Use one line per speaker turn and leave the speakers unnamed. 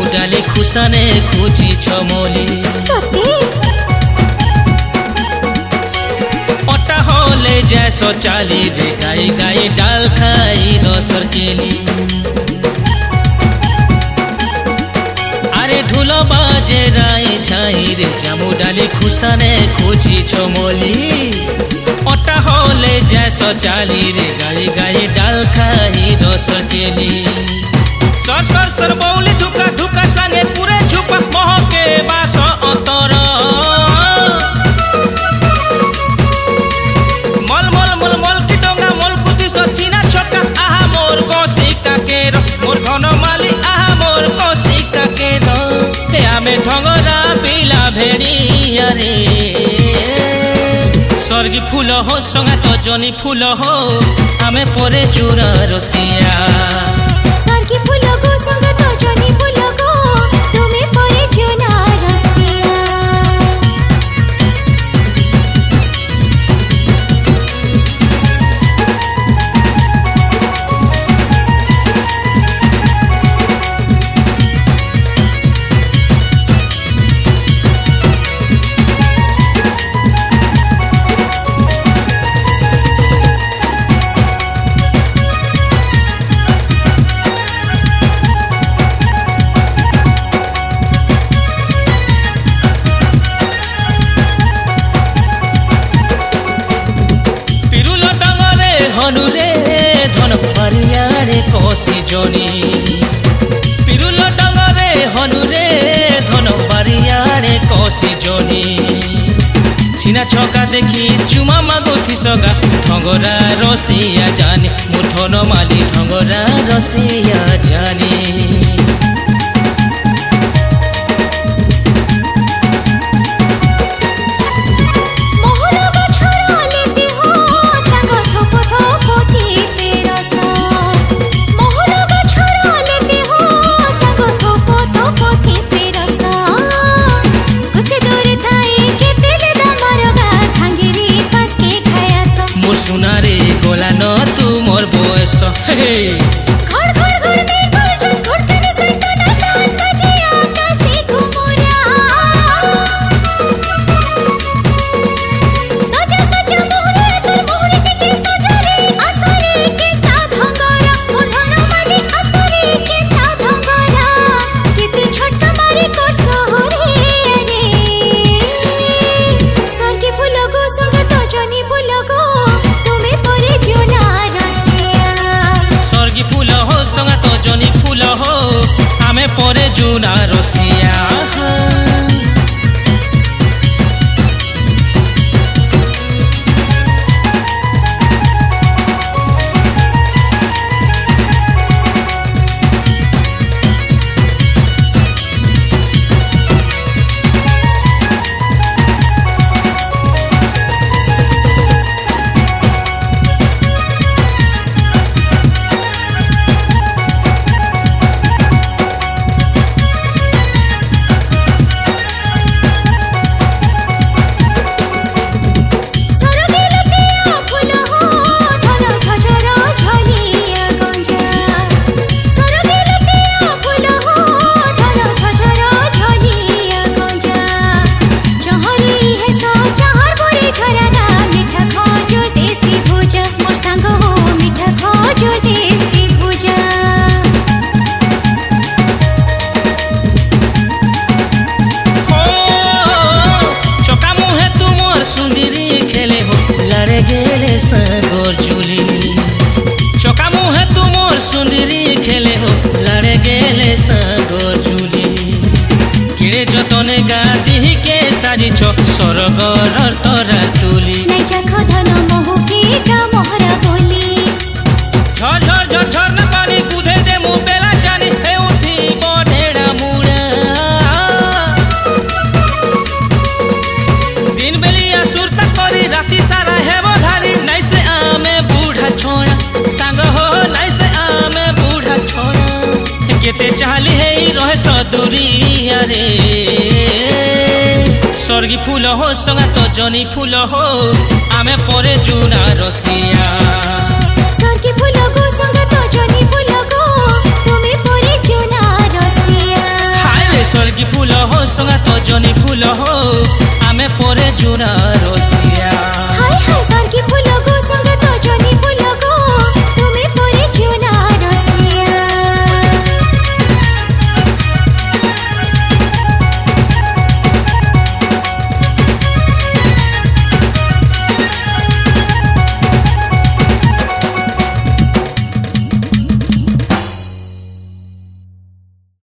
डाली खुशाने खोजी छमली पटा होले जैसो चाली रे गाई गाई डाल खाई रसर केली अरे ढोल बाजे राई झाई रे जामु डाली खुशाने खोजी छमली पटा होले जैसो चाली रे गाई गाई डाल खाई रसर केली सर सर सर बौली धुका धुका संगे पूरे झुपा महके बास अंतर मल मल मल मल की डोंगा मल कुती सचिना छक्का आहा मोर कसिका के रो मोर धन माली आहा मोर कसिका के रो हे आमे ढंगरा पिला भेड़ी अरे स्वर्गी फूल हो संगा तो जनी फूल हो आमे परे चूरा रसिया
स्वर्गी फूल को संगा तो जनी फूल को तुम्हें परे चूरा रसिया
हनुरे धन परियारे कोसी जोनी पिरुल डंगरे हनुरे धन परियारे कोसी जोनी छिना छका देखी चुमा मागुथि सगा ढंगरा रसिया जानी मुठन माली ढंगरा रसिया जानी सुनारे गोला न तू मोर बयस हे
घर घर घर में घर जो घर करे सैता ना तान बजे आकाशे घुमोरा सजा सजा मोहरे तोर मोहरे के सजा रे असरे के ता धंगरा मोहन माली असरे के ता धंगरा किते छोटा मारे कर सोहरे रे स्वर्गी फूल को संग तो जनी फूल को
स्वर्गी फूल हो संगा तो जनी फूल हो आमे परे जुना रसिया सागर जुली चका मुहे तुमोर सुंदरी खेले हो लड़े गेले सागर जुली किड़े जतने गादी के साजी छो सरगर तोरा तुली
नहीं चखो धन मोह के का मोहरा बोली
झर झर झर झर न पानी कुदे दे मु बेला जानी हे उठी बढेड़ा मुड़ा दिन बेलिया सुरता करी राती सारा हेबो धारी नहीं से आमे बूढ़ा छोड़ा संग हो नहीं से आमे बूढ़ा छोड़ा केते चाहली हे रहे सदुरी अरे स्वर्गी फूल हो संगा तो जनी फूल हो आमे परे जुना रसिया
स्वर्गी फूल को संगा तो जनी फूल को तुम्हें परे जुना रसिया
स्वर्गी फूल हो संगा तो जनी फूल हो आमे परे जोरा रसिया।